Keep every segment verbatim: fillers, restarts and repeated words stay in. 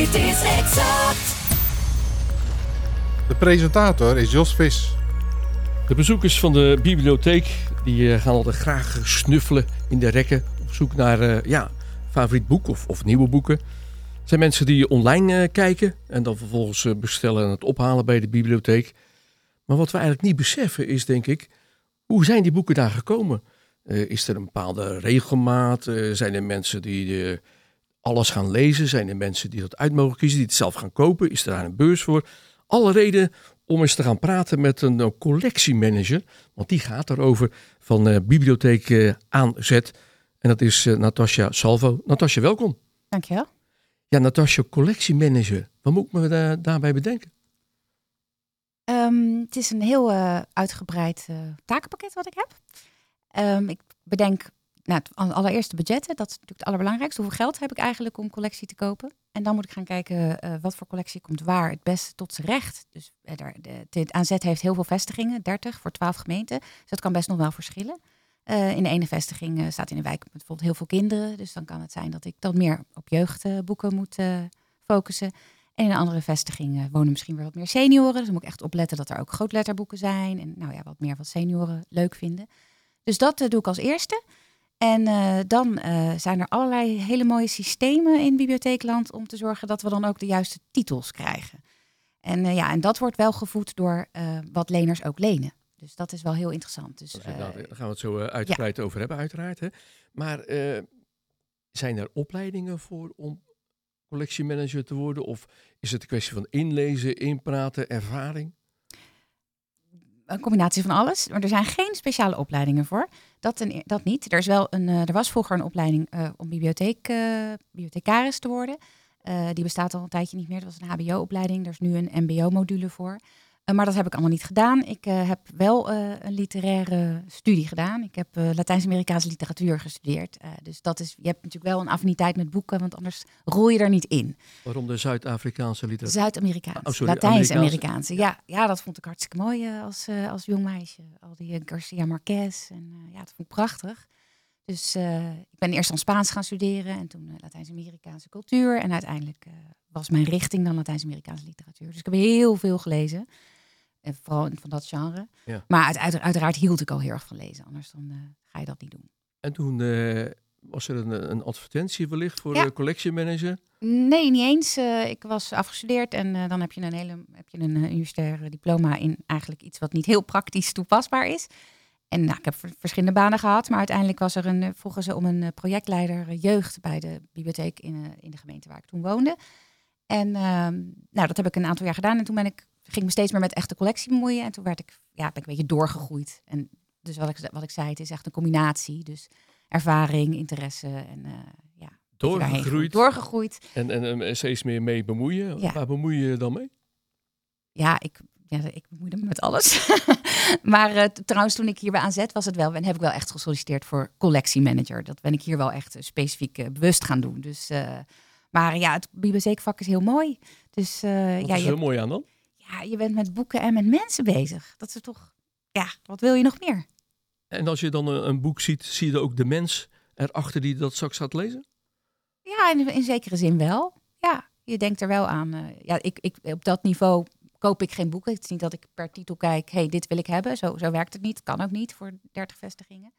Dit is Exact. De presentator is Jos Vis. De bezoekers van de bibliotheek die uh, gaan altijd graag snuffelen in de rekken op zoek naar uh, ja, favoriet boek of, of nieuwe boeken. Het zijn mensen die online uh, kijken en dan vervolgens uh, bestellen en het ophalen bij de bibliotheek. Maar wat we eigenlijk niet beseffen is, denk ik, hoe zijn die boeken daar gekomen? Uh, is er een bepaalde regelmaat? Uh, zijn er mensen die uh, alles gaan lezen? Zijn er mensen die dat uit mogen kiezen, die het zelf gaan kopen? Is er daar een beurs voor? Alle reden om eens te gaan praten met een, een collectiemanager. Want die gaat erover van uh, Bibliotheek uh, aan Zet. En dat is uh, Natasja Salvo. Natasja, welkom. Dankjewel. Ja, Natasja, collectiemanager. Wat moet ik me da- daarbij bedenken? Um, het is een heel uh, uitgebreid uh, takenpakket wat ik heb. Um, ik bedenk nou, het allereerste budgetten. Dat is natuurlijk het allerbelangrijkste. Hoeveel geld heb ik eigenlijk om collectie te kopen? En dan moet ik gaan kijken uh, wat voor collectie komt waar het beste tot zijn recht. Dus uh, de, de, de A Z heeft heel veel vestigingen, dertig voor twaalf gemeenten. Dus dat kan best nog wel verschillen. Uh, in de ene vestiging uh, staat in een wijk met bijvoorbeeld heel veel kinderen. Dus dan kan het zijn dat ik dan meer op jeugdboeken moet uh, focussen. En in een andere vestiging uh, wonen misschien weer wat meer senioren. Dus dan moet ik echt opletten dat er ook grootletterboeken zijn. En nou ja, wat meer wat senioren leuk vinden. Dus dat uh, doe ik als eerste. En uh, dan uh, zijn er allerlei hele mooie systemen in Bibliotheekland om te zorgen dat we dan ook de juiste titels krijgen. En, uh, ja, en dat wordt wel gevoed door uh, wat leners ook lenen. Dus dat is wel heel interessant. Dus, uh, nou, daar gaan we het zo uh, uitgebreid ja. over hebben, uiteraard. Hè? Maar uh, zijn er opleidingen voor om collectiemanager te worden? Of is het een kwestie van inlezen, inpraten, ervaring? Een combinatie van alles. Maar er zijn geen speciale opleidingen voor. Dat, een, dat niet. Er, is wel een, uh, er was vroeger een opleiding uh, om bibliotheek, uh, bibliothecaris te worden. Uh, die bestaat al een tijdje niet meer. Dat was een H B O-opleiding. Er is nu een M B O-module voor. Uh, maar dat heb ik allemaal niet gedaan. Ik uh, heb wel uh, een literaire studie gedaan. Ik heb uh, Latijns-Amerikaanse literatuur gestudeerd. Uh, dus dat is, je hebt natuurlijk wel een affiniteit met boeken, want anders rol je er niet in. Waarom de Zuid-Afrikaanse literatuur? Zuid-Amerikaanse, oh, Latijns-Amerikaanse. Ja, ja, dat vond ik hartstikke mooi uh, als, uh, als jong meisje. Al die uh, Garcia Marquez. En, uh, ja, dat vond ik prachtig. Dus uh, ik ben eerst dan Spaans gaan studeren en toen uh, Latijns-Amerikaanse cultuur. En uiteindelijk uh, was mijn richting dan Latijns-Amerikaanse literatuur. Dus ik heb heel veel gelezen. En vooral van dat genre. Ja. Maar uit, uiteraard hield ik al heel erg van lezen. Anders dan uh, ga je dat niet doen. En toen uh, was er een, een advertentie wellicht voor ja. de collectiemanager? Nee, niet eens. Uh, ik was afgestudeerd en uh, dan heb je een hele heb je een uh, universitair diploma in eigenlijk iets wat niet heel praktisch toepasbaar is. En nou, ik heb verschillende banen gehad, maar uiteindelijk was er een, vroegen ze om een uh, projectleider uh, jeugd bij de bibliotheek in, uh, in de gemeente waar ik toen woonde. En uh, nou, dat heb ik een aantal jaar gedaan en toen ben ik ging me steeds meer met echte collectie bemoeien. En toen werd ik, ja, ben ik een beetje doorgegroeid. En dus wat ik, wat ik zei, het is echt een combinatie. Dus ervaring, interesse en uh, ja. Doorgegroeid. Doorgegroeid. En, en, en steeds meer mee bemoeien. Ja. Waar bemoei je je dan mee? Ja, ik, ja, ik bemoeide me met alles. maar uh, trouwens, toen ik hier bij A Z was het wel. En heb ik wel echt gesolliciteerd voor collectiemanager. Dat ben ik hier wel echt uh, specifiek uh, bewust gaan doen. Dus, uh, maar ja, het bibliotheekvak is heel mooi. Dus, uh, wat ja, is je heel mooi aan dan? Ja, je bent met boeken en met mensen bezig. Dat is toch, ja, wat wil je nog meer? En als je dan een, een boek ziet, zie je ook de mens erachter die dat straks gaat lezen? Ja, in, in zekere zin wel. Ja, je denkt er wel aan. Uh, ja, ik, ik, op dat niveau koop ik geen boeken. Het is niet dat ik per titel kijk, hey, dit wil ik hebben. Zo, zo werkt het niet. Kan ook niet voor dertig vestigingen.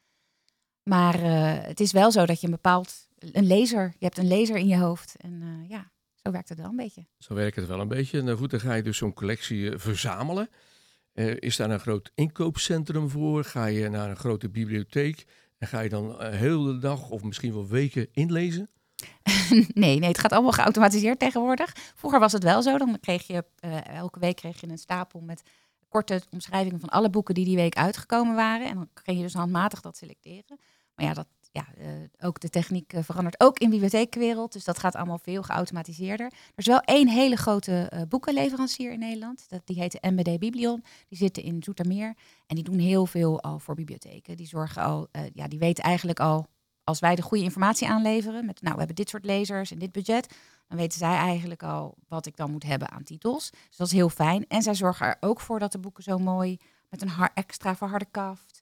Maar uh, het is wel zo dat je een bepaald, een lezer, je hebt een lezer in je hoofd. En uh, ja, zo werkt het wel een beetje. Zo werkt het wel een beetje. Nou goed, dan ga je dus zo'n collectie uh, verzamelen. Uh, is daar een groot inkoopcentrum voor? Ga je naar een grote bibliotheek? En ga je dan uh, heel de dag of misschien wel weken inlezen? nee, nee, het gaat allemaal geautomatiseerd tegenwoordig. Vroeger was het wel zo. Dan kreeg je uh, elke week kreeg je een stapel met korte omschrijvingen van alle boeken die die week uitgekomen waren. En dan kreeg je dus handmatig dat selecteren. Maar ja, dat, ja uh, ook de techniek uh, verandert ook in de bibliotheekwereld. Dus dat gaat allemaal veel geautomatiseerder. Er is wel één hele grote uh, boekenleverancier in Nederland. Dat, die heet M B D Biblion. Die zitten in Zoetermeer. En die doen heel veel al voor bibliotheken. Die zorgen al, uh, ja, die weten eigenlijk al, als wij de goede informatie aanleveren, met nou, we hebben dit soort lezers en dit budget, dan weten zij eigenlijk al wat ik dan moet hebben aan titels. Dus dat is heel fijn. En zij zorgen er ook voor dat de boeken zo mooi met een har- extra verharde kaft,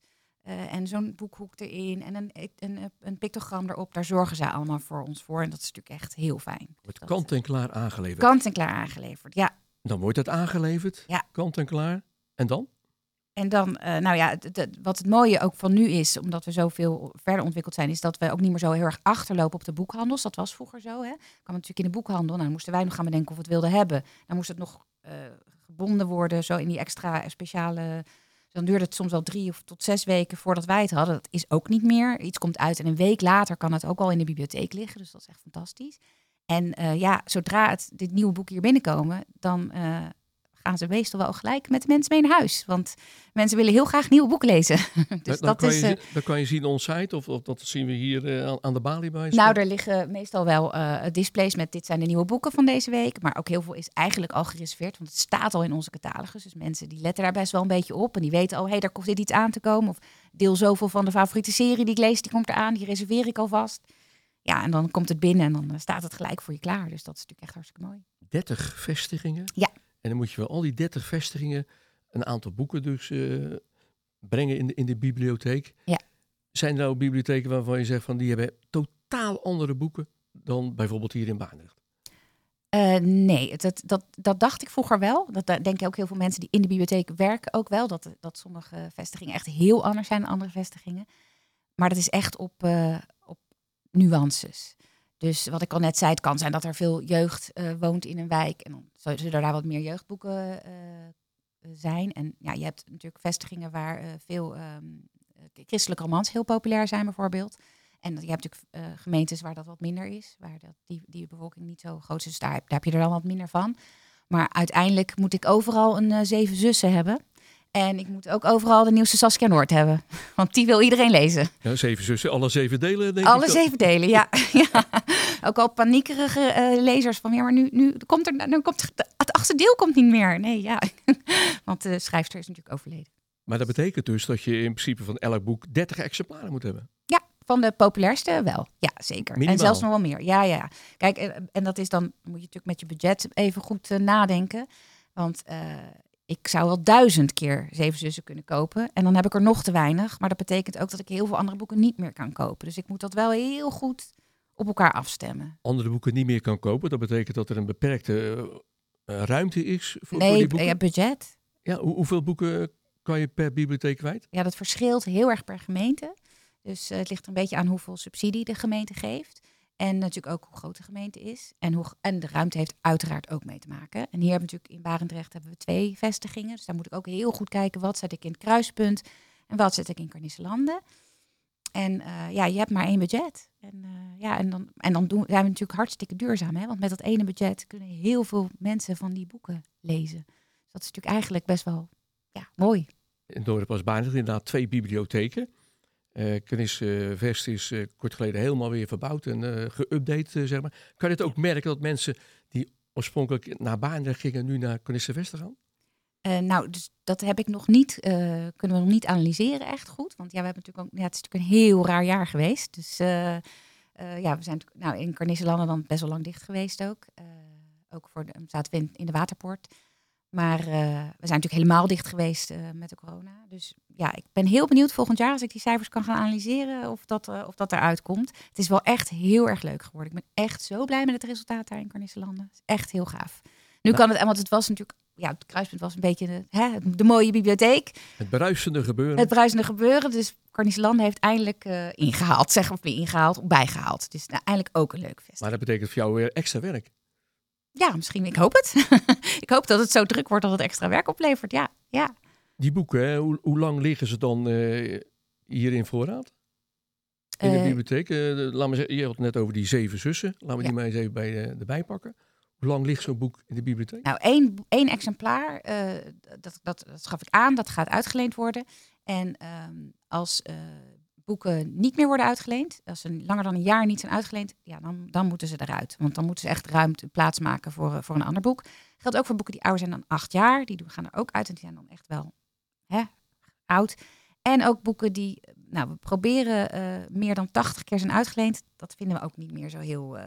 Uh, en zo'n boekhoek erin en een, een, een pictogram erop. Daar zorgen zij allemaal voor ons voor. En dat is natuurlijk echt heel fijn. Wordt kant en klaar aangeleverd. Kant en klaar aangeleverd, ja. Dan wordt het aangeleverd, ja. Kant en klaar. En dan? En dan, uh, nou ja, d- d- wat het mooie ook van nu is, omdat we zoveel verder ontwikkeld zijn, is dat we ook niet meer zo heel erg achterlopen op de boekhandels. Dat was vroeger zo, hè. Kwam natuurlijk in de boekhandel. Nou, dan moesten wij nog gaan bedenken of we het wilden hebben. Dan moest het nog uh, gebonden worden, zo in die extra speciale. Dan duurde het soms wel drie of tot zes weken voordat wij het hadden. Dat is ook niet meer. Iets komt uit en een week later kan het ook al in de bibliotheek liggen. Dus dat is echt fantastisch. En uh, ja, zodra het, dit nieuwe boek hier binnenkomen, dan uh, gaan ze meestal wel gelijk met de mensen mee naar huis. Want mensen willen heel graag nieuwe boeken lezen. dus dan, dat kan is, je, uh, dan kan je zien on site of, of dat zien we hier uh, aan de balie bij. Nou, er liggen meestal wel uh, displays met dit zijn de nieuwe boeken van deze week. Maar ook heel veel is eigenlijk al gereserveerd. Want het staat al in onze catalogus. Dus mensen die letten daar best wel een beetje op. En die weten al, hé, hey, daar komt dit iets aan te komen. Of deel zoveel van de favoriete serie die ik lees, die komt eraan. Die reserveer ik alvast. Ja, en dan komt het binnen en dan uh, staat het gelijk voor je klaar. Dus dat is natuurlijk echt hartstikke mooi. dertig vestigingen? Ja. En dan moet je wel al die dertig vestigingen een aantal boeken dus uh, brengen in de, in de bibliotheek. Ja. Zijn er nou bibliotheken waarvan je zegt van die hebben totaal andere boeken dan bijvoorbeeld hier in Barendrecht? Uh, nee, dat, dat, dat dacht ik vroeger wel. Dat denken ook heel veel mensen die in de bibliotheek werken ook wel. Dat, dat sommige vestigingen echt heel anders zijn dan andere vestigingen. Maar dat is echt op, uh, op nuances. Dus wat ik al net zei, het kan zijn dat er veel jeugd uh, woont in een wijk. En dan zullen er daar wat meer jeugdboeken uh, zijn. En ja, je hebt natuurlijk vestigingen waar uh, veel um, christelijke romans heel populair zijn bijvoorbeeld. En je hebt natuurlijk uh, gemeentes waar dat wat minder is. Waar dat, die, die bevolking niet zo groot is. Dus daar, daar heb je er dan wat minder van. Maar uiteindelijk moet ik overal een uh, Zeven Zussen hebben. En ik moet ook overal de nieuwste Saskia Noord hebben. Want die wil iedereen lezen. Ja, Zeven Zussen, alle zeven delen denk alle ik. Alle zeven delen, ja. ja. Ook al paniekerige uh, lezers van ja, maar nu, nu komt er, nu komt er, het achtste deel komt niet meer. Nee, ja. Want de schrijfster is natuurlijk overleden. Maar dat betekent dus dat je in principe van elk boek dertig exemplaren moet hebben. Ja, van de populairste wel. Ja, zeker. Minimaal. En zelfs nog wel meer. Ja, ja. Kijk, en, en dat is dan, moet je natuurlijk met je budget even goed uh, nadenken. Want uh, ik zou wel duizend keer Zeven Zussen kunnen kopen. En dan heb ik er nog te weinig. Maar dat betekent ook dat ik heel veel andere boeken niet meer kan kopen. Dus ik moet dat wel heel goed op elkaar afstemmen. Andere boeken niet meer kan kopen. Dat betekent dat er een beperkte uh, ruimte is voor, nee, voor die boeken? Ja, budget. Ja, hoe, hoeveel boeken kan je per bibliotheek kwijt? Ja, dat verschilt heel erg per gemeente. Dus uh, het ligt er een beetje aan hoeveel subsidie de gemeente geeft. En natuurlijk ook hoe groot de gemeente is. En, hoe, en de ruimte heeft uiteraard ook mee te maken. En hier hebben we natuurlijk in Barendrecht hebben we twee vestigingen. Dus daar moet ik ook heel goed kijken. Wat zet ik in het Kruispunt en wat zet ik in Carniselanden. En uh, ja, je hebt maar één budget. En, uh, ja, en dan, en dan doen, zijn we natuurlijk hartstikke duurzaam. Hè? Want met dat ene budget kunnen heel veel mensen van die boeken lezen. Dus dat is natuurlijk eigenlijk best wel ja, mooi. In dorp als Barendrecht inderdaad twee bibliotheken. Uh, Knis uh, Vest is uh, kort geleden helemaal weer verbouwd en uh, geüpdate, uh, zeg maar. Kan je het ook merken dat mensen die oorspronkelijk naar Barendrecht gingen, nu naar Knis Vest gaan? Uh, nou, dus dat heb ik nog niet, uh, kunnen we nog niet analyseren echt goed. Want ja, we hebben natuurlijk ook, ja, het is natuurlijk een heel raar jaar geweest. Dus uh, uh, ja, we zijn nou, in Carniselanden dan best wel lang dicht geweest ook. Uh, ook voor de, zaten we in, in de Waterpoort. Maar uh, we zijn natuurlijk helemaal dicht geweest uh, met de corona. Dus ja, ik ben heel benieuwd volgend jaar als ik die cijfers kan gaan analyseren of dat, uh, of dat eruit komt. Het is wel echt heel erg leuk geworden. Ik ben echt zo blij met het resultaat daar in Carniselanden. Het is echt heel gaaf. Nu nou, kan het, want het was natuurlijk, ja, het Kruispunt was een beetje de, hè, de mooie bibliotheek. Het bruisende gebeuren. Het bruisende gebeuren. Dus Carniselanden heeft eindelijk uh, ingehaald, zeg of niet ingehaald, of bijgehaald. Het is nou, eindelijk ook een leuk festival. Maar dat betekent voor jou weer extra werk. Ja, misschien. Ik hoop het. Ik hoop dat het zo druk wordt dat het extra werk oplevert. Ja, ja. Die boeken, hè, hoe, hoe lang liggen ze dan uh, hier in voorraad? In de uh, bibliotheek? Uh, de, laat me zeggen, je had het net over die Zeven Zussen. Laten we ja. die maar eens even bij, uh, erbij pakken. Hoe lang ligt zo'n boek in de bibliotheek? Nou, één, één exemplaar, uh, dat, dat, dat schaf ik aan. Dat gaat uitgeleend worden. En um, als uh, boeken niet meer worden uitgeleend, als ze langer dan een jaar niet zijn uitgeleend, ja, dan, dan moeten ze eruit. Want dan moeten ze echt ruimte plaats maken voor, voor een ander boek. Geldt ook voor boeken die ouder zijn dan acht jaar. Die gaan er ook uit en die zijn dan echt wel hè, oud. En ook boeken die, nou, we proberen uh, meer dan tachtig keer zijn uitgeleend. Dat vinden we ook niet meer zo heel uh,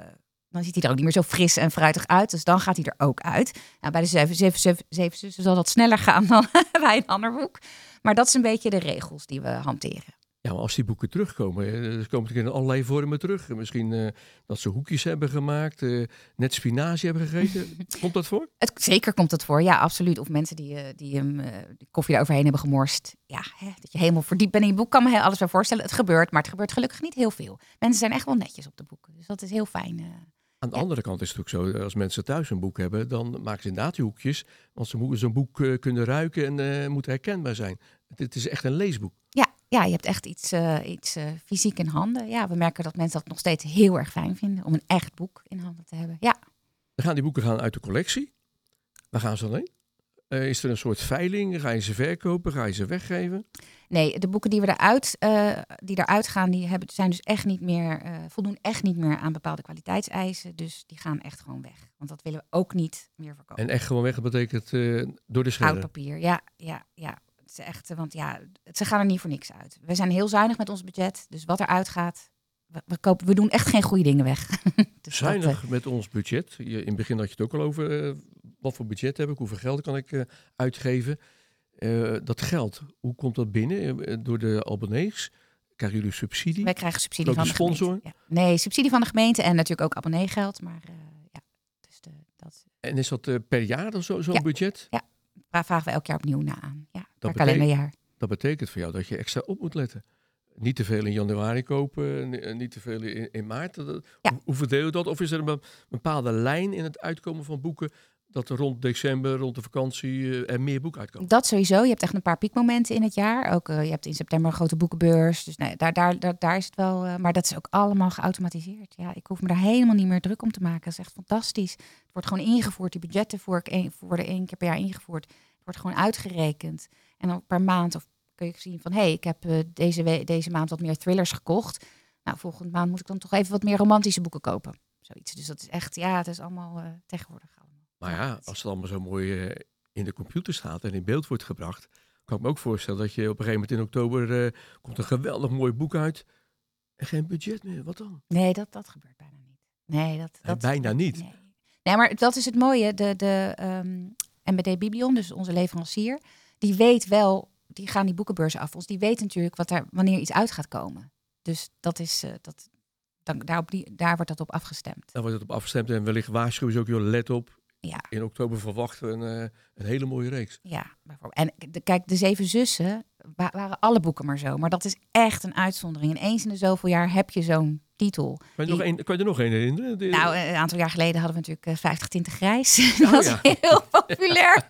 dan ziet hij er ook niet meer zo fris en fruitig uit. Dus dan gaat hij er ook uit. Nou, bij de zeven, zeven, zeven, zeven zussen zal dat sneller gaan dan bij een ander boek. Maar dat is een beetje de regels die we hanteren. Ja, maar als die boeken terugkomen, ze komen in allerlei vormen terug. Misschien uh, dat ze hoekjes hebben gemaakt, uh, net spinazie hebben gegeten. Komt dat voor? Het, zeker komt dat voor, ja, absoluut. Of mensen die, uh, die hem uh, de koffie eroverheen hebben gemorst. Ja, hè, dat je helemaal verdiept bent in je boek, kan me alles wel voorstellen. Het gebeurt, maar het gebeurt gelukkig niet heel veel. Mensen zijn echt wel netjes op de boeken, dus dat is heel fijn. Uh, Aan de ja. andere kant is het ook zo, als mensen thuis een boek hebben, dan maken ze inderdaad die hoekjes. Want ze moeten zo'n boek uh, kunnen ruiken en uh, moet herkenbaar zijn. Het is echt een leesboek. Ja, ja, je hebt echt iets, uh, iets uh, fysiek in handen. Ja, we merken dat mensen dat nog steeds heel erg fijn vinden om een echt boek in handen te hebben. Ja. Dan gaan die boeken gaan uit de collectie. Waar gaan ze dan heen? Uh, is er een soort veiling? Ga je ze verkopen? Ga je ze weggeven? Nee, de boeken die we eruit, uh, die eruit gaan, die hebben, zijn dus echt niet meer, uh, voldoen echt niet meer aan bepaalde kwaliteitseisen. Dus die gaan echt gewoon weg. Want dat willen we ook niet meer verkopen. En echt gewoon weg, dat betekent uh, door de schermen? Oud papier, ja, ja, ja. Het is echt, want ja, ze gaan er niet voor niks uit. We zijn heel zuinig met ons budget. Dus wat eruit gaat, we, we, kopen, we doen echt geen goede dingen weg. Dus zuinig dat, uh, met ons budget. Je, in het begin had je het ook al over uh, wat voor budget heb ik, hoeveel geld kan ik uh, uitgeven. Uh, dat geld, hoe komt dat binnen? Uh, door de abonnees? Krijgen jullie subsidie? Wij krijgen subsidie van de sponsor? gemeente. Ja. Nee, subsidie van de gemeente en natuurlijk ook abonneegeld. Maar uh, ja, dus de, dat... En is dat uh, per jaar of zo, zo'n ja. budget? Ja, daar vragen we elk jaar opnieuw na aan. Ja, dat per kalenderjaar. Dat betekent voor jou dat je extra op moet letten. Niet te veel in januari kopen, niet te veel in, in maart. Ja. Hoe, hoe verdeel je dat? Of is er een bepaalde lijn in het uitkomen van boeken dat er rond december, rond de vakantie, uh, er meer boeken uitkomen? Dat sowieso. Je hebt echt een paar piekmomenten in het jaar. Ook uh, je hebt in september een grote boekenbeurs. Dus nee, daar, daar, daar, daar is het wel. Uh, maar dat is ook allemaal geautomatiseerd. Ja, ik hoef me daar helemaal niet meer druk om te maken. Dat is echt fantastisch. Het wordt gewoon ingevoerd. Die budgetten voor, worden één keer per jaar ingevoerd. Het wordt gewoon uitgerekend. En dan per maand of kun je zien van, hé, hey, ik heb uh, deze, we- deze maand wat meer thrillers gekocht. Nou, volgende maand moet ik dan toch even wat meer romantische boeken kopen. Zoiets. Dus dat is echt, ja, het is allemaal uh, tegenwoordig allemaal. Maar ja, als het allemaal zo mooi uh, in de computer staat en in beeld wordt gebracht, kan ik me ook voorstellen dat je op een gegeven moment in oktober uh, komt een geweldig mooi boek uit en geen budget meer. Wat dan? Nee, dat, dat gebeurt bijna niet. Nee, dat, dat bijna niet. Nee. nee, maar dat is het mooie. De, de um, M B D Biblion, dus onze leverancier, die weet wel, die gaan die boekenbeurs af. Dus die weet natuurlijk wat er, wanneer iets uit gaat komen. Dus dat is, uh, dat, dan, daar, op die, daar wordt dat op afgestemd. Daar wordt het op afgestemd en wellicht waarschuwen ze ook, joh, let op. Ja. In oktober verwachten we een, uh, een hele mooie reeks. Ja, bijvoorbeeld. En de, kijk, de Zeven Zussen wa- waren alle boeken maar zo. Maar dat is echt een uitzondering. En eens in de zoveel jaar heb je zo'n titel. Kan je, die... nog een, kan je er nog één herinneren? Die... Nou, een aantal jaar geleden hadden we natuurlijk uh, vijftig tinten grijs. Oh, dat was ja. heel populair.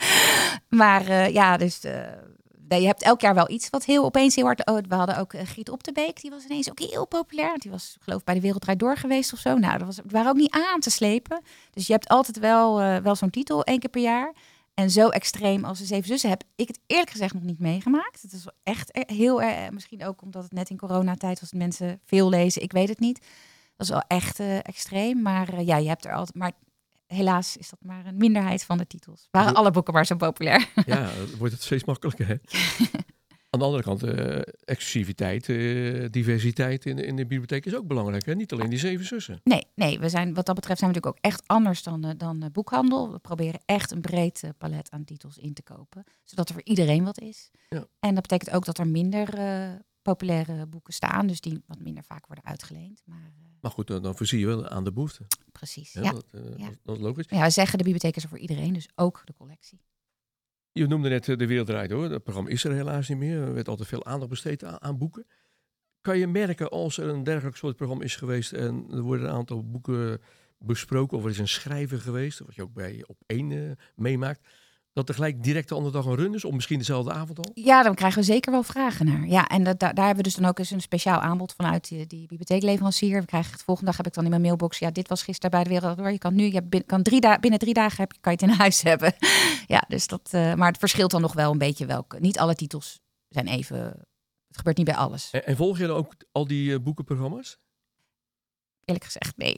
maar uh, ja, dus uh, je hebt elk jaar wel iets wat heel opeens heel hard... Oh, we hadden ook uh, Griet Op de Beek. Die was ineens ook heel populair. Die was geloof ik bij de Wereld Draait Door geweest of zo. Nou, dat was, het waren ook niet aan te slepen. Dus je hebt altijd wel, uh, wel zo'n titel één keer per jaar. En zo extreem als de Zeven Zussen heb ik het eerlijk gezegd nog niet meegemaakt. Het is wel echt heel erg, misschien ook omdat het net in coronatijd was, dat mensen veel lezen. Ik weet het niet. Dat is wel echt uh, extreem. Maar uh, ja, je hebt er altijd... Maar helaas is dat maar een minderheid van de titels. Waren alle boeken maar zo populair. Ja, dan wordt het steeds makkelijker, hè? Aan de andere kant, uh, exclusiviteit, uh, diversiteit in, in de bibliotheek is ook belangrijk, hè? Niet alleen die Zeven Zussen. Nee, nee, we zijn wat dat betreft zijn we natuurlijk ook echt anders dan, uh, dan uh, boekhandel. We proberen echt een breed uh, palet aan titels in te kopen, zodat er voor iedereen wat is. Ja. En dat betekent ook dat er minder uh, populaire boeken staan, dus die wat minder vaak worden uitgeleend. Maar, uh, maar goed, dan, dan voorzie je wel aan de behoefte. Precies, Ja, ja. Dat, uh, ja. Dat, dat is logisch. Ja, we zeggen de bibliotheek is er voor iedereen, dus ook de collectie. Je noemde net uh, De Wereld Draait Door. Dat programma is er helaas niet meer. Er werd altijd veel aandacht besteed aan, aan boeken. Kan je merken als er een dergelijk soort programma is geweest en er worden een aantal boeken besproken of er is een schrijver geweest, wat je ook bij Op één uh, meemaakt, dat er gelijk direct de andere dag een run is, of misschien dezelfde avond al? Ja, dan krijgen we zeker wel vragen naar. Ja, en dat, daar, daar hebben we dus dan ook eens een speciaal aanbod vanuit die, die bibliotheekleverancier. We krijgen het volgende dag, heb ik dan in mijn mailbox, ja, dit was gisteren bij de Wereld Door. Je kan nu, je bin, kan drie da- binnen drie dagen heb je, kan je het in huis hebben. Ja, dus dat, uh, maar het verschilt dan nog wel een beetje welke. Niet alle titels zijn even, het gebeurt niet bij alles. En, en volg je dan ook al die uh, boekenprogramma's? Eerlijk gezegd, nee.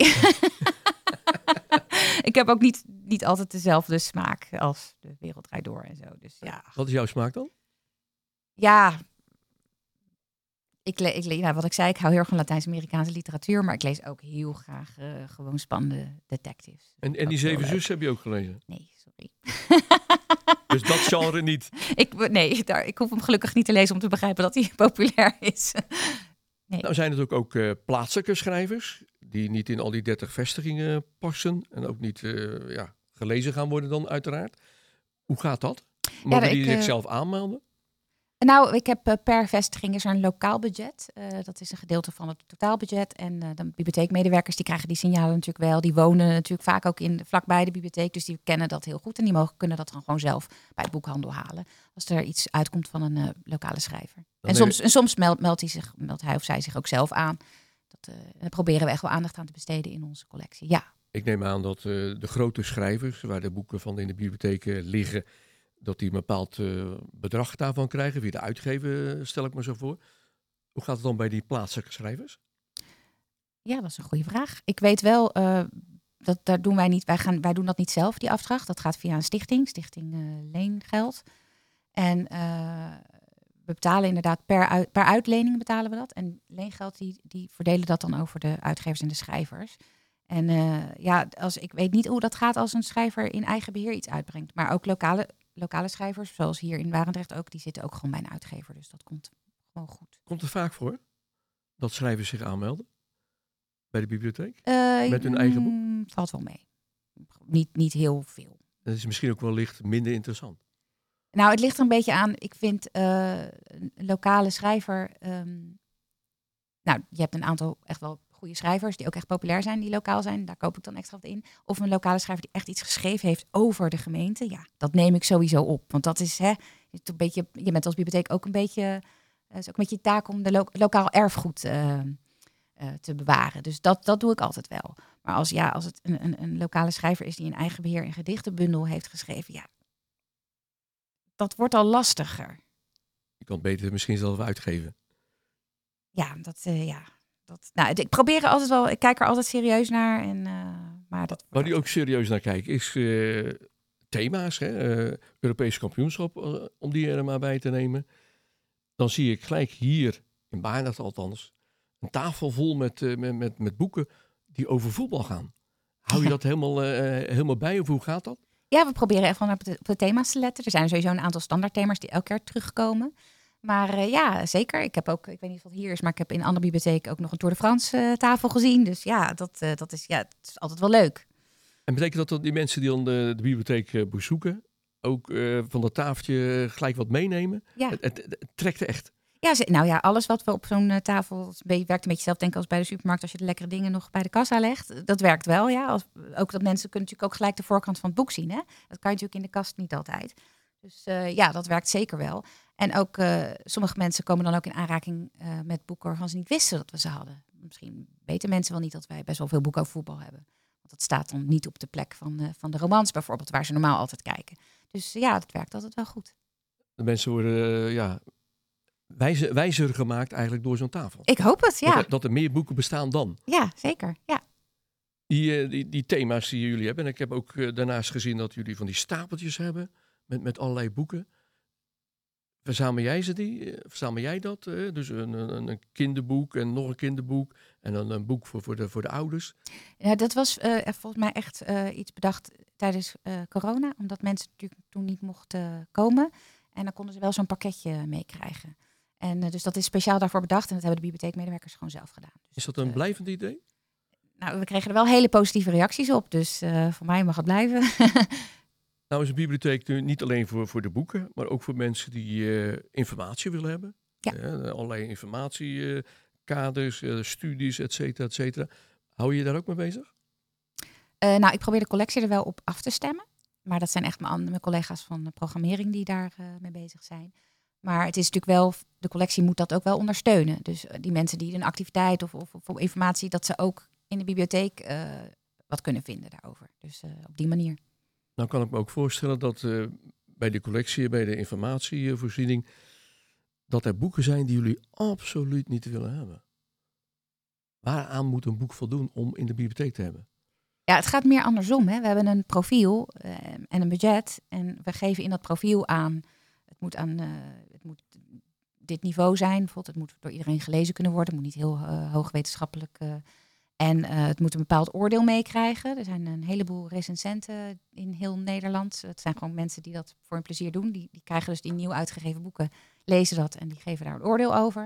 Ik heb ook niet, niet altijd dezelfde smaak als de Wereld Draait Door en zo. Dus ja. Wat is jouw smaak dan? Ja, Ik, le- ik, le- ja, wat ik zei, ik hou heel erg van Latijns-Amerikaanse literatuur, maar ik lees ook heel graag uh, gewoon spannende detectives. En, en die Zeven Zussen heb je ook gelezen? Nee, sorry. Dus dat genre niet? ik, nee, daar, ik hoef hem gelukkig niet te lezen om te begrijpen dat hij populair is. Nee. Nou zijn het ook, ook uh, plaatselijke schrijvers, die niet in al die dertig vestigingen passen en ook niet uh, ja, gelezen gaan worden dan uiteraard. Hoe gaat dat? Mogen ja, die ik, uh, zichzelf aanmelden? Nou, ik heb uh, per vestiging is er een lokaal budget. Uh, dat is een gedeelte van het totaalbudget. En uh, de bibliotheekmedewerkers die krijgen die signalen natuurlijk wel. Die wonen natuurlijk vaak ook in vlakbij de bibliotheek. Dus die kennen dat heel goed. En die mogen, kunnen dat dan gewoon zelf bij de boekhandel halen. Als er iets uitkomt van een uh, lokale schrijver. Dan en soms, en soms meldt, meldt, hij zich, meldt hij of zij zich ook zelf aan. Dat, uh, daar proberen we echt wel aandacht aan te besteden in onze collectie. Ja. Ik neem aan dat uh, de grote schrijvers, waar de boeken van in de bibliotheken liggen, dat die een bepaald uh, bedrag daarvan krijgen, via de uitgever, stel ik me zo voor. Hoe gaat het dan bij die plaatselijke schrijvers? Ja, dat is een goede vraag. Ik weet wel, uh, dat daar doen wij niet, wij, gaan, wij doen dat niet zelf, die afdracht. Dat gaat via een stichting, Stichting uh, Leengeld. En uh, we betalen inderdaad per, uit, per uitlening betalen we dat. En Leengeld, die, die verdelen dat dan over de uitgevers en de schrijvers. En uh, ja, als, ik weet niet hoe dat gaat als een schrijver in eigen beheer iets uitbrengt. Maar ook lokale... Lokale schrijvers, zoals hier in Barendrecht ook, die zitten ook gewoon bij een uitgever. Dus dat komt gewoon goed. Komt het vaak voor dat schrijvers zich aanmelden bij de bibliotheek? Uh, met hun eigen boek? Valt wel mee. Niet, niet heel veel. Dat is misschien ook wel licht minder interessant. Nou, het ligt er een beetje aan. Ik vind uh, een lokale schrijver... Um, nou, je hebt een aantal echt wel goede schrijvers die ook echt populair zijn, die lokaal zijn. Daar koop ik dan extra wat in. Of een lokale schrijver die echt iets geschreven heeft over de gemeente. Ja, dat neem ik sowieso op. Want dat is, hè, een beetje, je bent als bibliotheek ook een beetje, uh, is ook een beetje je taak om de lo- lokaal erfgoed uh, uh, te bewaren. Dus dat, dat doe ik altijd wel. Maar als, ja, als het een, een, een lokale schrijver is die in eigen beheer een gedichtenbundel heeft geschreven, ja, dat wordt al lastiger. Je kan het beter misschien zelf uitgeven. Ja, dat, uh, ja. Dat, nou, ik probeer er altijd wel, ik kijk er altijd serieus naar. En, uh, maar dat Waar die ook serieus naar kijkt, is uh, thema's, hè? Uh, Europese kampioenschap, uh, om die er maar bij te nemen. Dan zie ik gelijk hier, in Barendrecht althans, een tafel vol met, uh, met, met, met boeken die over voetbal gaan. Hou je dat helemaal, uh, helemaal bij of hoe gaat dat? Ja, we proberen echt wel op de, op de thema's te letten. Er zijn sowieso een aantal standaardthema's die elk jaar terugkomen. Maar uh, ja, zeker. Ik heb ook, ik weet niet of het hier is, maar ik heb in een andere bibliotheek ook nog een Tour de France uh, tafel gezien. Dus ja, dat, uh, dat is, ja, het is altijd wel leuk. En betekent dat dat die mensen die dan de, de bibliotheek uh, bezoeken, ook uh, van dat tafeltje gelijk wat meenemen? Ja. Het, het, het trekt er echt. Ja, nou ja, alles wat we op zo'n uh, tafel, werkt een beetje zelf denken als bij de supermarkt, als je de lekkere dingen nog bij de kassa legt. Dat werkt wel, ja. Als, ook dat mensen kunnen natuurlijk ook gelijk de voorkant van het boek zien, hè. Dat kan je natuurlijk in de kast niet altijd. Dus uh, ja, dat werkt zeker wel. En ook uh, sommige mensen komen dan ook in aanraking uh, met boeken waarvan ze niet wisten dat we ze hadden. Misschien weten mensen wel niet dat wij best wel veel boeken over voetbal hebben. Want dat staat dan niet op de plek van, uh, van de romans bijvoorbeeld, waar ze normaal altijd kijken. Dus uh, ja, dat werkt altijd wel goed. De mensen worden uh, ja, wijzer, wijzer gemaakt eigenlijk door zo'n tafel. Ik hoop het, ja. Dat er, dat er meer boeken bestaan dan. Ja, zeker, ja. Die, uh, die, die thema's die jullie hebben. En ik heb ook uh, daarnaast gezien dat jullie van die stapeltjes hebben met, met allerlei boeken. Verzamel jij ze die? Verzamel jij dat? Dus een, een, een kinderboek en nog een kinderboek en dan een boek voor, voor, de, voor de ouders. Ja, dat was uh, volgens mij echt uh, iets bedacht tijdens uh, corona, omdat mensen natuurlijk toen niet mochten komen. En dan konden ze wel zo'n pakketje meekrijgen. En uh, dus dat is speciaal daarvoor bedacht en dat hebben de bibliotheekmedewerkers gewoon zelf gedaan. Dus is dat een uh, blijvend idee? Nou, we kregen er wel hele positieve reacties op, dus uh, voor mij mag het blijven. Nou is een bibliotheek nu niet alleen voor, voor de boeken, maar ook voor mensen die uh, informatie willen hebben. Ja. Uh, allerlei informatiekaders, uh, uh, studies, et cetera, et cetera. Hou je je daar ook mee bezig? Uh, nou, ik probeer de collectie er wel op af te stemmen. Maar dat zijn echt mijn, mijn collega's van de programmering die daar uh, mee bezig zijn. Maar het is natuurlijk wel, de collectie moet dat ook wel ondersteunen. Dus uh, die mensen die een activiteit of, of, of informatie, dat ze ook in de bibliotheek uh, wat kunnen vinden daarover. Dus uh, op die manier. Nou kan ik me ook voorstellen dat uh, bij de collectie, bij de informatievoorziening, dat er boeken zijn die jullie absoluut niet willen hebben. Waaraan moet een boek voldoen om in de bibliotheek te hebben? Ja, het gaat meer andersom. Hè. We hebben een profiel uh, en een budget. En we geven in dat profiel aan, het moet aan, uh, het moet dit niveau zijn. Bijvoorbeeld, het moet door iedereen gelezen kunnen worden. Het moet niet heel uh, hoog wetenschappelijk. Uh, en uh, het moet een bepaald oordeel meekrijgen. Er zijn een heleboel recensenten in heel Nederland. Het zijn gewoon mensen die dat voor hun plezier doen. Die, die krijgen dus die nieuw uitgegeven boeken, lezen dat en die geven daar een oordeel over.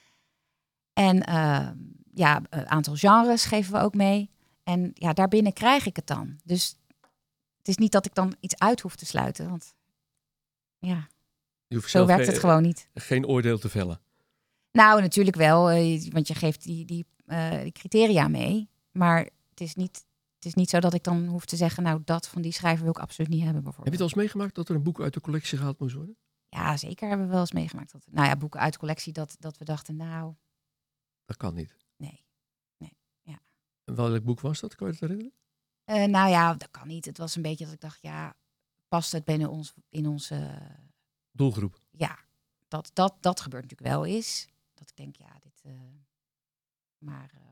En uh, ja, een aantal genres geven we ook mee. En ja, daarbinnen krijg ik het dan. Dus het is niet dat ik dan iets uit hoef te sluiten. Want ja, zo werkt geen, het gewoon niet. Geen oordeel te vellen? Nou, natuurlijk wel. Uh, want je geeft die, die, uh, die criteria mee. Maar het is, niet, het is niet zo dat ik dan hoef te zeggen... nou, dat van die schrijver wil ik absoluut niet hebben, bijvoorbeeld. Heb je het al eens meegemaakt dat er een boek uit de collectie gehaald moest worden? Ja, zeker hebben we wel eens meegemaakt. Dat, nou ja, boeken uit de collectie, dat, dat we dachten, nou... Dat kan niet? Nee. nee ja. En welk boek was dat? Kan je het herinneren? Uh, nou ja, dat kan niet. Het was een beetje dat ik dacht, ja, past het binnen ons, in onze... doelgroep? Ja, dat, dat, dat gebeurt natuurlijk wel eens. Dat ik denk, ja, dit... Uh, maar... Uh,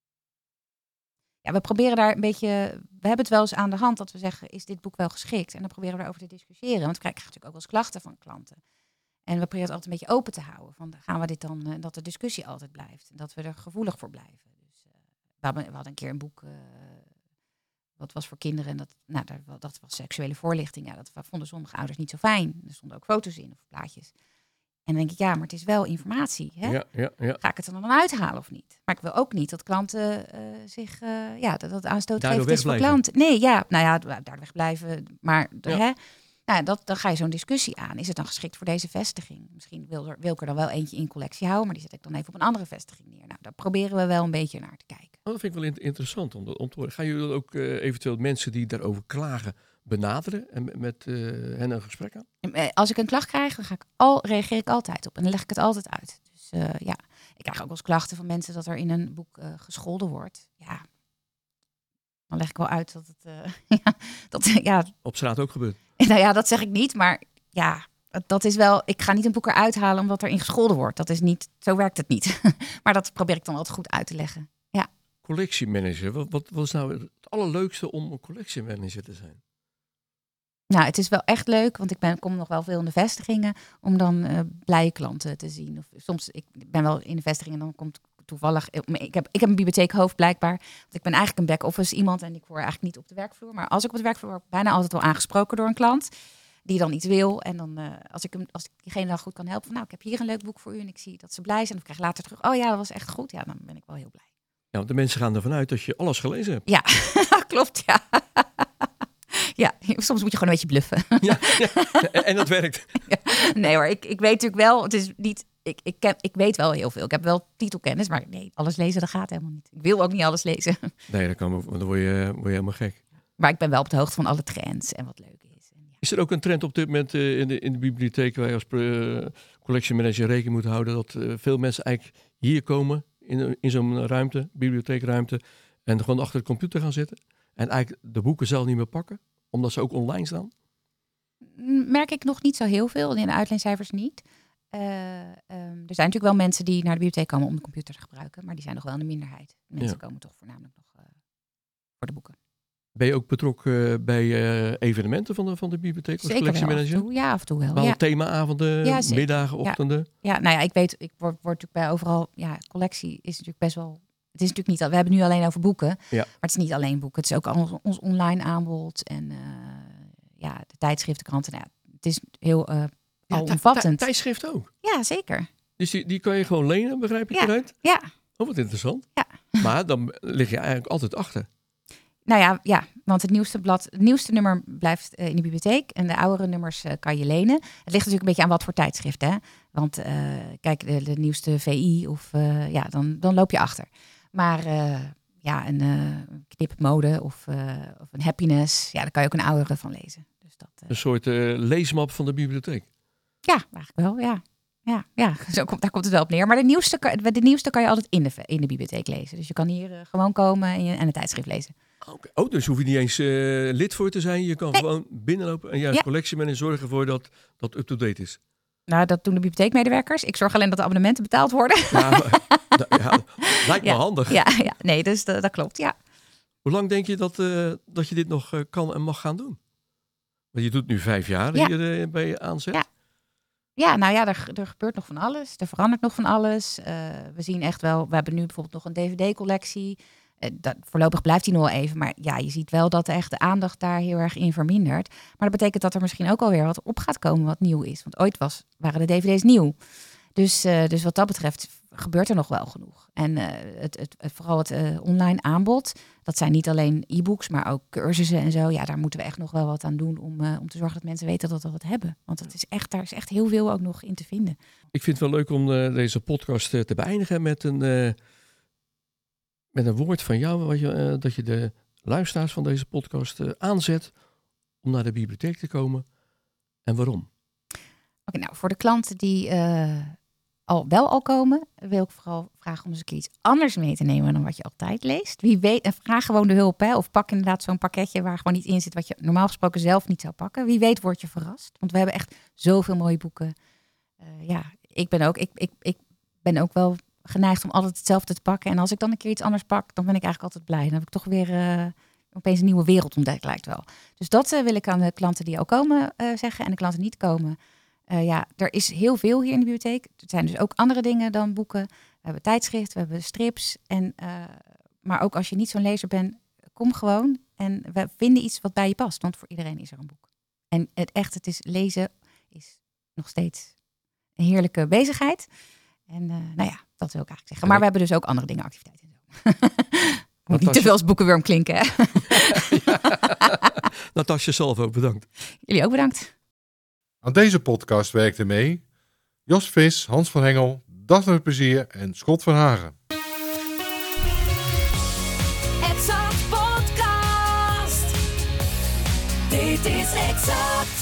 ja, we proberen daar een beetje... We hebben het wel eens aan de hand dat we zeggen, is dit boek wel geschikt? En dan proberen we daarover te discussiëren. Want we krijgen natuurlijk ook wel eens klachten van klanten. En we proberen het altijd een beetje open te houden. Van, gaan we dit dan... Uh, dat de discussie altijd blijft. En dat we er gevoelig voor blijven. Dus uh, we, hadden, we hadden een keer een boek... Uh, wat was voor kinderen. En dat, nou, dat was seksuele voorlichting. Ja, dat vonden sommige ouders niet zo fijn. Er stonden ook foto's in of plaatjes. En dan denk ik, ja, maar het is wel informatie. Hè? Ja, ja, ja. Ga ik het er dan uithalen of niet? Maar ik wil ook niet dat klanten uh, zich... Uh, ja, dat, dat aanstootgevend is voor klanten. Nee, ja, nou ja, daar wegblijven. Maar ja. Hè, nou, dat, dan ga je zo'n discussie aan. Is het dan geschikt voor deze vestiging? Misschien wil, er, wil ik er dan wel eentje in collectie houden... maar die zet ik dan even op een andere vestiging neer. Nou, daar proberen we wel een beetje naar te kijken. Oh, dat vind ik wel interessant om, om te horen. Gaan jullie ook uh, eventueel mensen die daarover klagen benaderen en met uh, hen een gesprek aan? Als ik een klacht krijg, dan ga ik al, reageer ik altijd op en dan leg ik het altijd uit. Dus uh, ja, ik krijg ook wel eens klachten van mensen dat er in een boek uh, gescholden wordt. Ja, dan leg ik wel uit dat het uh, ja, dat, ja. Op straat ook gebeurt. Nou ja, dat zeg ik niet, maar ja, dat is wel. Ik ga niet een boek eruit halen omdat er in gescholden wordt. Dat is niet, zo werkt het niet. Maar dat probeer ik dan altijd goed uit te leggen. Ja. Collectiemanager, wat, wat, wat is nou het allerleukste om een collectiemanager te zijn? Nou, het is wel echt leuk, want ik ben, kom nog wel veel in de vestigingen om dan uh, blije klanten te zien. Of soms, ik ben wel in de vestiging en dan komt toevallig... Ik heb, ik heb een bibliotheekhoofd blijkbaar, want ik ben eigenlijk een back-office iemand en ik word eigenlijk niet op de werkvloer. Maar als ik op de werkvloer word, bijna altijd wel aangesproken door een klant die dan iets wil. En dan, uh, als, ik hem, als ik diegene dan goed kan helpen, van, nou, ik heb hier een leuk boek voor u en ik zie dat ze blij zijn. Of ik krijg later terug, oh ja, dat was echt goed. Ja, dan ben ik wel heel blij. Ja, want de mensen gaan ervan uit dat je alles gelezen hebt. Ja, klopt, ja. Ja, soms moet je gewoon een beetje bluffen. Ja, ja. En dat werkt. Ja. Nee hoor, ik, ik weet natuurlijk wel, het is niet, ik, ik, ken, ik weet wel heel veel. Ik heb wel titelkennis, maar nee, alles lezen, dat gaat helemaal niet. Ik wil ook niet alles lezen. Nee, dat kan, dan word je, word je helemaal gek. Maar ik ben wel op de hoogte van alle trends en wat leuk is. En ja. Is er ook een trend op dit moment uh, in, de, in de bibliotheek waar je als uh, collectiemanager rekening moet houden dat uh, veel mensen eigenlijk hier komen in, in zo'n ruimte, bibliotheekruimte, en gewoon achter de computer gaan zitten en eigenlijk de boeken zelf niet meer pakken? Omdat ze ook online staan? Merk ik nog niet zo heel veel. In de uitleencijfers niet. Uh, um, er zijn natuurlijk wel mensen die naar de bibliotheek komen om de computer te gebruiken. Maar die zijn nog wel in de minderheid. Mensen ja. komen toch voornamelijk nog uh, voor de boeken. Ben je ook betrokken uh, bij uh, evenementen van de, van de bibliotheek als collectiemanager? Ja, af en toe wel. Bepaalde Ja. themaavonden, ja, middagen, ochtenden? Ja. ja, nou ja, ik weet, ik word, word natuurlijk bij overal... Ja, collectie is natuurlijk best wel... Het is natuurlijk niet, we hebben nu alleen over boeken, ja. maar het is niet alleen boeken. Het is ook ons, ons online aanbod en uh, ja, de tijdschriften, kranten. Nou ja, het is heel uh, ja, alomvattend. Tijdschriften ook? Ja, zeker. Dus die, die kan je gewoon lenen, begrijp ik ja. eruit? Ja. Oh, wat interessant. Ja. Maar dan lig je eigenlijk altijd achter. Nou ja, ja, want het nieuwste blad, het nieuwste nummer blijft uh, in de bibliotheek en de oudere nummers uh, kan je lenen. Het ligt natuurlijk een beetje aan wat voor tijdschrift, hè? Want uh, kijk, de, de nieuwste V I of uh, ja, dan, dan loop je achter. Maar uh, ja, een uh, knipmode of, uh, of een happiness, ja, daar kan je ook een oudere van lezen. Dus dat, uh... Een soort uh, leesmap van de bibliotheek? Ja, eigenlijk wel, ja. Ja, ja. Zo komt, daar komt het wel op neer. Maar de nieuwste, de nieuwste kan je altijd in de, in de bibliotheek lezen. Dus je kan hier uh, gewoon komen en, je, en een tijdschrift lezen. Okay. Oh, dus hoef je niet eens uh, lid voor te zijn. Je kan nee. gewoon binnenlopen en juist ja. collectiemanager zorgen ervoor dat dat up-to-date is. Nou, dat doen de bibliotheekmedewerkers. Ik zorg alleen dat de abonnementen betaald worden. Ja, maar, ja, lijkt me ja, handig. Ja, ja, nee, dus dat, dat klopt, ja. Hoe lang denk je dat, uh, dat je dit nog uh, kan en mag gaan doen? Want je doet nu vijf jaar ja. hier uh, bij Aanzet. Ja. Ja, nou ja, er, er gebeurt nog van alles. Er verandert nog van alles. Uh, we zien echt wel, we hebben nu bijvoorbeeld nog een D V D-collectie. Uh, dat, voorlopig blijft die nog wel even. Maar ja, je ziet wel dat echt de aandacht daar heel erg in vermindert. Maar dat betekent dat er misschien ook alweer wat op gaat komen wat nieuw is. Want ooit was, waren de D V D's nieuw. Dus, uh, dus wat dat betreft gebeurt er nog wel genoeg. En uh, het, het, het, vooral het uh, online aanbod, dat zijn niet alleen e-books, maar ook cursussen en zo. Ja, daar moeten we echt nog wel wat aan doen om, uh, om te zorgen dat mensen weten dat we dat hebben. Want het is echt, daar is echt heel veel ook nog in te vinden. Ik vind het wel leuk om uh, deze podcast uh, te beëindigen met een, uh, met een woord van jou. Wat je, uh, dat je de luisteraars van deze podcast uh, aanzet om naar de bibliotheek te komen. En waarom? Oké, okay, nou voor de klanten die uh, al wel al komen, wil ik vooral vragen om eens een keer iets anders mee te nemen dan wat je altijd leest. Wie weet, en vraag gewoon de hulp, hè, of pak inderdaad zo'n pakketje waar gewoon niet in zit wat je normaal gesproken zelf niet zou pakken. Wie weet word je verrast, want we hebben echt zoveel mooie boeken. Uh, ja, ik ben ook, ik, ik, ik ben ook wel geneigd om altijd hetzelfde te pakken. En als ik dan een keer iets anders pak, dan ben ik eigenlijk altijd blij. Dan heb ik toch weer uh, opeens een nieuwe wereld ontdekt, lijkt wel. Dus dat uh, wil ik aan de klanten die al komen uh, zeggen en de klanten niet komen. Uh, ja, er is heel veel hier in de bibliotheek. Er zijn dus ook andere dingen dan boeken. We hebben tijdschrift, we hebben strips. En, uh, maar ook als je niet zo'n lezer bent, kom gewoon. En we vinden iets wat bij je past. Want voor iedereen is er een boek. En het echt, het is lezen is nog steeds een heerlijke bezigheid. En uh, nou ja, dat wil ik eigenlijk zeggen. Maar we hebben dus ook andere dingen, activiteiten. Moet niet te veel als boekenworm klinken, hè? Natasja zelf ook bedankt. Jullie ook bedankt. Aan deze podcast werkten mee Jos Vis, Hans van Hengel, Daphne Plezier en Schot van Hagen. Exact Podcast. Dit is Exact.